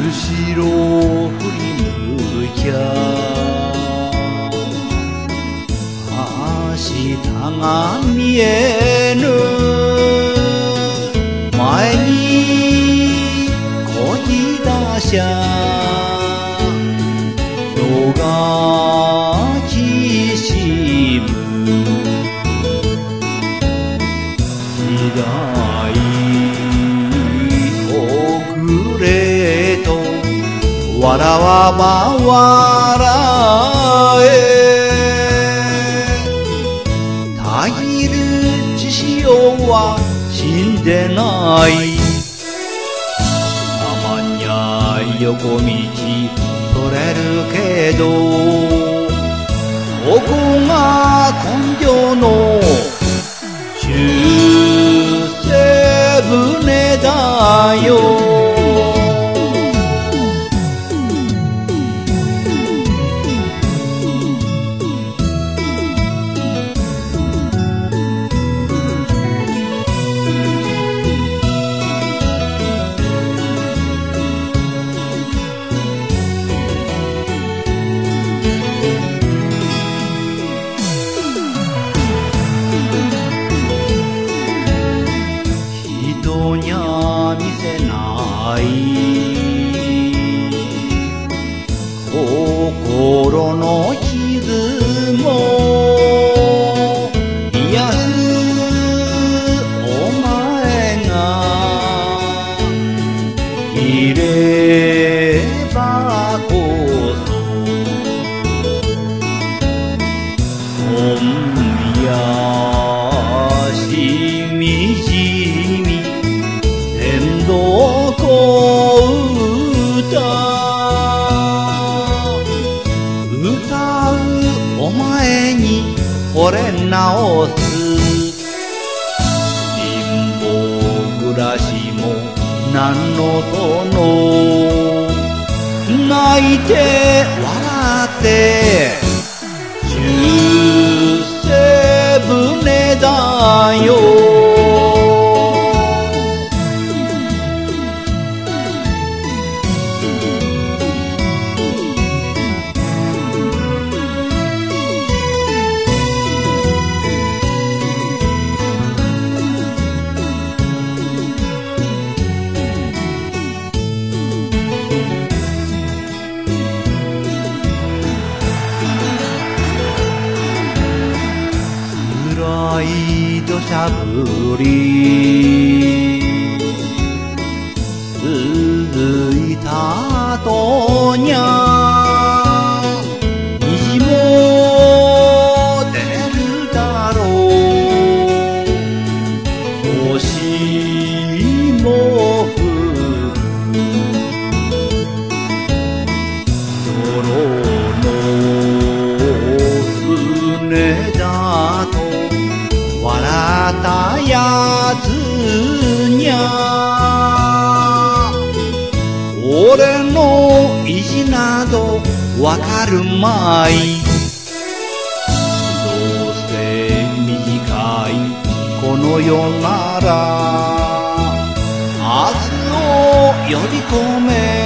後ろを振り向きゃ明日が見えぬ前にこぎ出しゃ夜がきしむ時代遅れと笑わば笑えたぎる獅子王は死んでないたまにゃ横道取れるけどここが根性の出世船だよ人にゃ見せない心の傷も癒すお前がいればこそ今夜しみじみ天道小歌歌うお前に惚れ直す貧乏暮らしも何のその泣いて笑って出世船だよ暗い土砂降り続いた後にゃ虹も出るだろう星も降る泥の船だと笑ったやつにゃ俺の意地などわかるまいどうせ短いこの世なら明日を呼び込め